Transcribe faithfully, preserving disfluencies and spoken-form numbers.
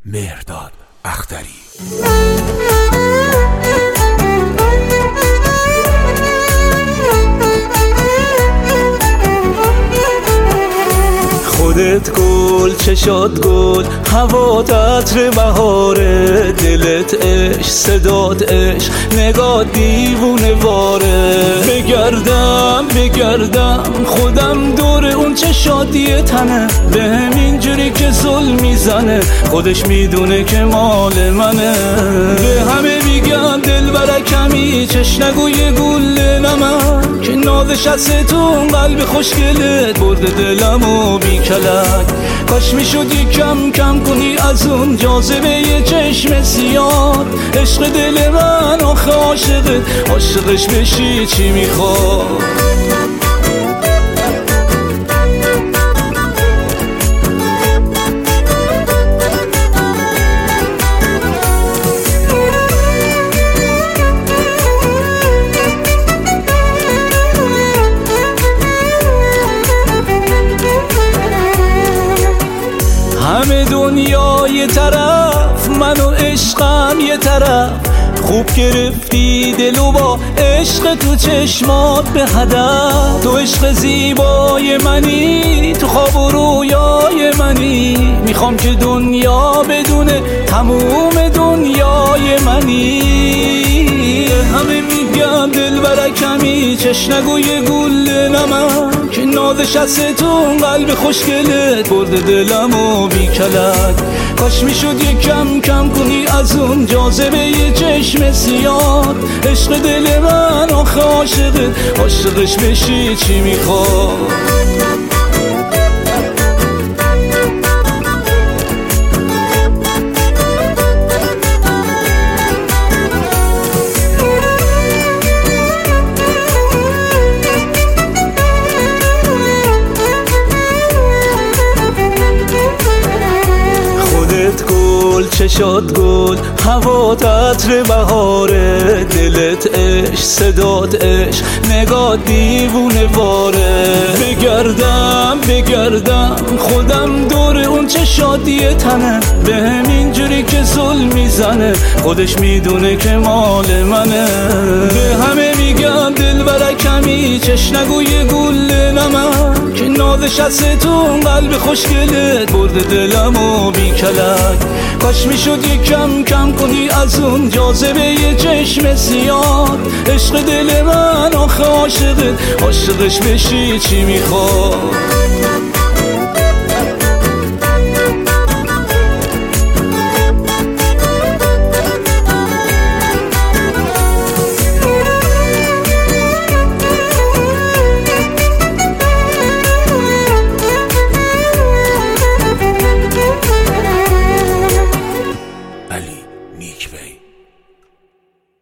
مهرداد اختری. خودت گل، چشات گل، هوات عطر بهاره، دلت عشق، صدات عشق، نگاه دیوونه واره. بگردم بگردم خودم دور اون چه شادی تنه، به همینجوری که ظلم میزنه خودش میدونه که مال منه. به همه میگم دل برکمی، چش نگوی گل نمک، که نازش از تو قلب خوشگلت برده دلمو بی کلک. کاش میشد یکم کم کنی از اون جاذبه یه چشم سیاه. عشق دل من آخه عاشقه، عاشقش بشی چی میخواد؟ همه دنیا یه طرف، من و عشقم یه طرف. خوب گرفتی دلو با عشق تو چشمات به هدف. تو عشق زیبای منی، تو خواب و رویای منی. میخوام که دنیا بدونه تموم دنیای منی. همه میگم دل برکمی، چش نگوی گل نمک، که نازش از تو قلب خوشگلت برده دلمو بی کلک. کاش میشد یکم کم کنی از اون جاذبه یه چشم سیاه. عشق دل من آخه عاشقه، عاشقش بشی چی میخواد؟ چشات گل، هوات عطر بهاره، دلت عشق، صدات عشق، نگاه دیوونه واره. بگردم بگردم خودم دور اون چه شادی تنه، به همینجوری که ظلم میزنه خودش میدونه که مال منه. به همه میگم دل برکمی، چش نگوی گل نمک، که نازش از تو قلب خوشگلت برده دلمو بی کلک. کاش میشد یکم کم کنی از اون جاذبه یه چشم سیاه. عشق دل من آخه عاشقه، عاشقش بشی چی میخواد؟